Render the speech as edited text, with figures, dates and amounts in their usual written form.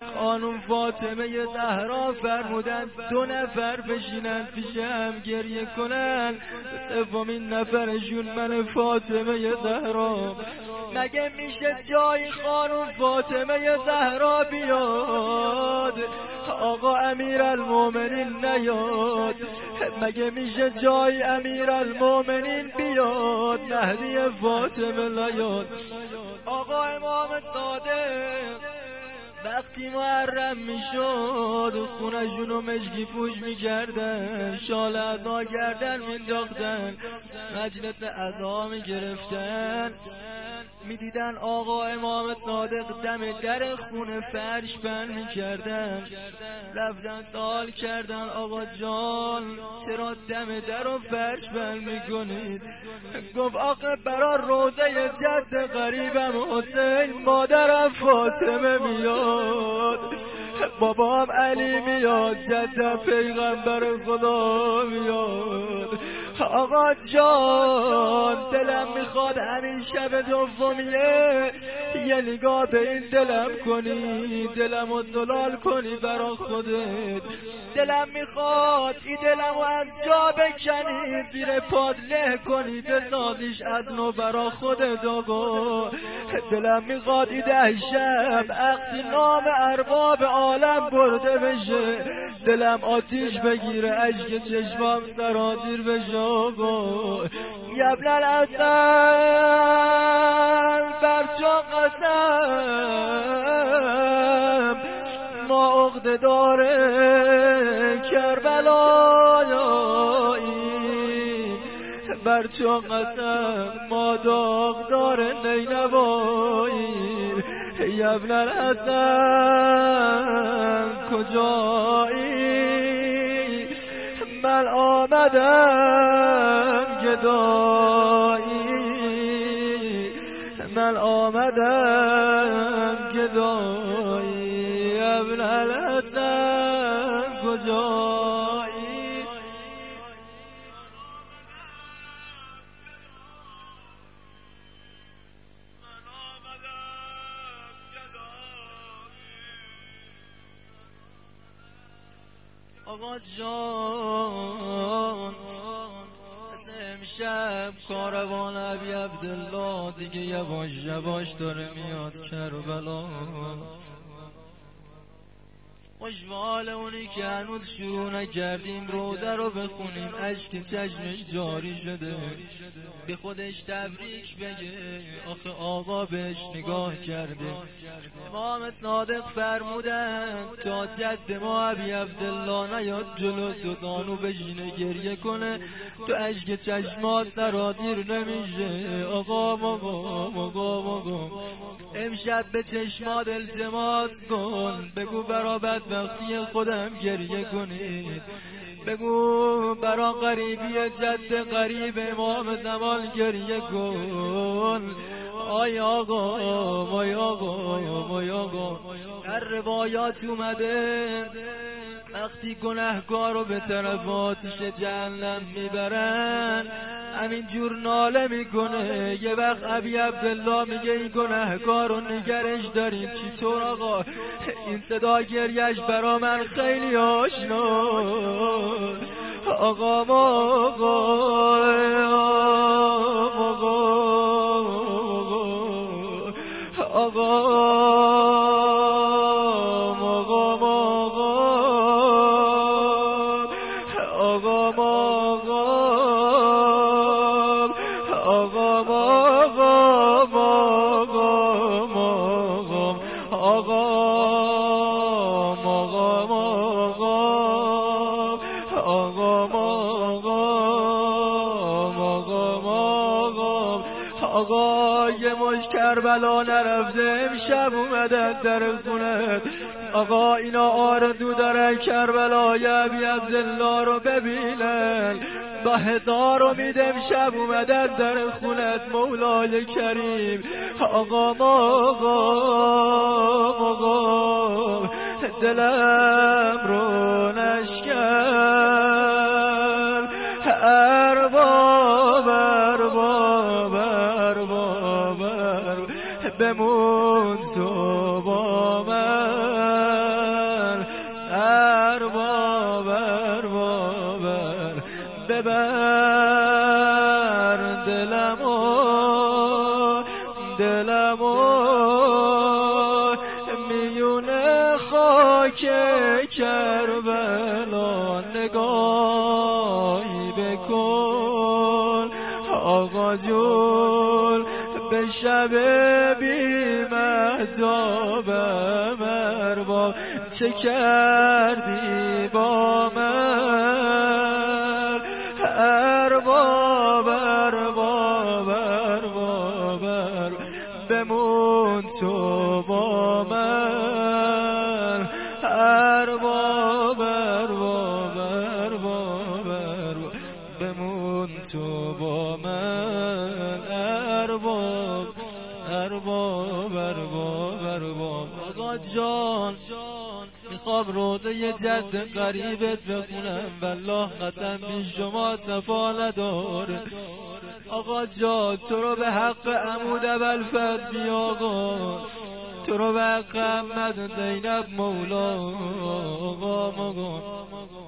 خانم فاطمه زهرا فرمودند 2 نفر بشینن پیشم گریه کنن، سومین نفرشون من فاطمه زهرا. مگه میشه جای خانم فاطمه زهرا بیاد آقا امیرالمومنین نیاد؟ مگه میشه جای امیرالمومنین بیاد مهدی فاطمه نیاد؟ آقا امام صادق وقتی محرم میشد خونشونو مشکی پوش میکردن، شال عزا گردن مینداختن، مجلس عزا میگرفتن، میدیدن آقا امام صادق دم در خونه فرش بند میکردن. رفتن سوال کردن آقا جان چرا دم در و فرش بند میکنید؟ گفت آقا برا روزه جد قریبم حسین مادرم فاطمه میاد، بابام علی میاد، جدم پیغمبر خدا میاد. آقا جان دلم میخواد همین شب دومیه یه نگاه به این دلم کنی، دلمو زلال کنی برا خودت. دلم میخواد این دلمو از جا بکنی زیر پاد له کنی بسازیش از نو برا خودت. آقا دلم میخواد این 10 شب وقتی نام ارباب عالم برده بشه دلم آتیش بگیره اشک چشمام سرازیر بشه. آقا ابن الحسن بر چون قسم ما عقده‌دار کربلاییم، بر چون قسم ما داغدار نینواییم. ابن الحسن کجایی؟ من آمدم گدایی، من آمدم گدایی. ابن الحسن کجایی؟ آقا جان از امشب کاروان ابی عبدالله دیگه یواش یواش داره میاد کربلا. خوشحال اونی که هنوز شروع نکردیم روزه رو بخونیم اشک چشمش جاری شده به خودش تبریک بگه آخه آقا بهش نگاه کرده. امام صادق فرمودن تا جد ما ابی عبدالله نیاد جلو 2 زانو بشینه گریه کنه تو اشک چشمات سرازیر نمیشه. آقا امشب به چشمات التماس کن، بگو برا بدبختی خودم گریه کنید، بگو برا قریبی جد قریب امام زمان گریه کن. آی آقا در روایات اومده وقتی گناهکار رو به طرف آتش جهنم میبرن همین جور ناله میکنه. یه وقت ابی عبدالله میگه این گناهکار رو نگرش دارین چطور آقا؟ این صدا گریش برا من خیلی آشنا. آقا آقا یه مش کربلا نرفته امشب اومدن در خونت. آقا اینا آرزو دارن کربلای ابی عبدالله رو ببینن، با 1000 امید امشب اومدن در خونت مولای کریم. آقا دلم رو نشکن ارباب بمون تو با من. ببر دلمو میونه خاک کربلا نگاهی بکن آقا جون به شب بی مهتابم ارباب چه کردی با من ارباب بمون تو با من ارباب بمون تو با من ارباب آقا جان میخوام روزه یه جد قریبت بخونم والله قسم بی شما صفا نداره آقا جان تو رو به حق عمود ابوالفضل بی آقا تو رو به حق احمد زینب مولا آقا